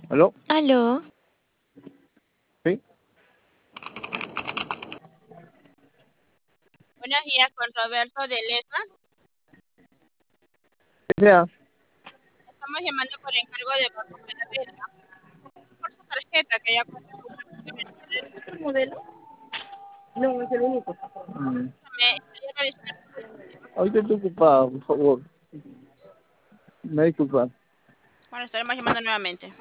¿Aló? Aló, ¿Sí? Buenos días, con Roberto de Lesa. ¿Qué sea? Estamos llamando por encargo de Banco Falabella. Por su tarjeta que ya cuenta con una función. ¿El modelo? No, es el único. Quería realizar una solicitud. Ahorita estoy ocupado, por favor. Me disculpa. Bueno, estaremos llamando nuevamente.